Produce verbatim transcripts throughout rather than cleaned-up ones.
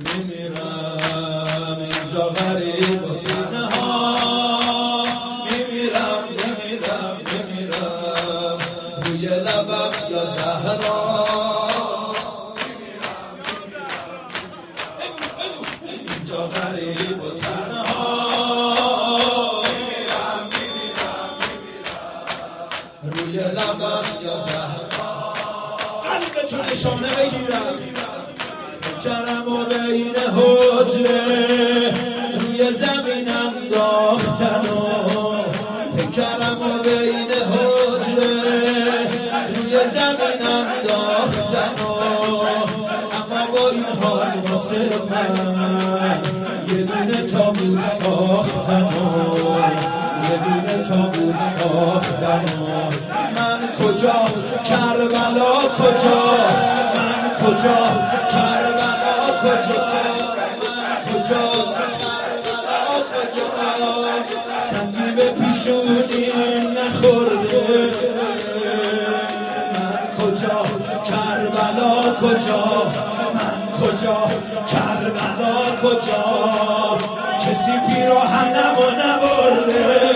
میمیرم اینجا غریب و تنها، میمیرم میمیرم میمیرم روی لبم یا زهرا، اینجا غریب و تنها، میمیرم میمیرم میمیرم روی لبم یا زهرا. قلبتون نشانه بگیرم کرم و بین حجره روی زمین انداختن و کرم و بین حجره روی زمین انداختن و اما با این حال واسه من یه دونه تابوت ساختن و یه دونه تابوت ساختن و من کجا کربلا کجا، من کجا کربلا کجا، من کجا کربلا کجا، سنگی به پیشونی نخورده، من کجا کربلا کجا، من کجا کربلا کجا، کسی پیراهنم و نبرده.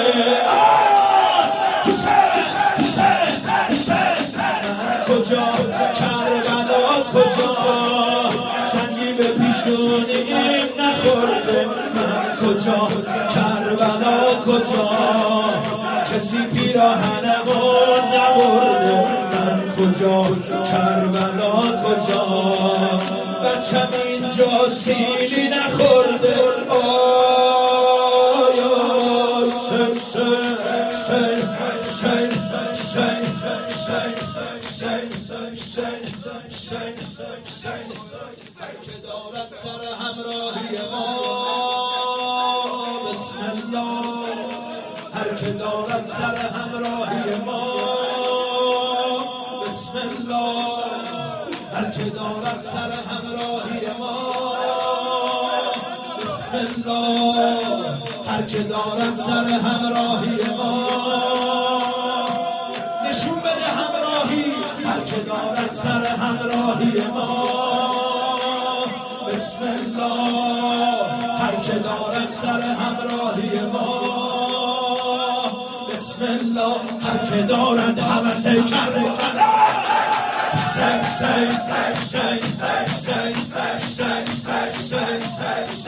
کجا کربلا کجا، سنگی به پیشونیم نخورده، من کجا کربلا کجا، کسی پیراهنمو نبرده، من کجا کربلا کجا، بچم اینجا سیلی نخورده. آی آی سن سن سن سن سن هر که دارد سر همراهی ما بسم الله، هر که دارد سر همراهی ما بسم الله، هر که دارد سر همراهی ما بسم الله، هر که دارد سر همراهی ما نشون بده همراهی، هر که دارد سر همراهی ما بسم الله، هر که دارد سر همراهی ما بسم الله، هر که دارد هوس کربلا سن سن سن سن سن سن سن سن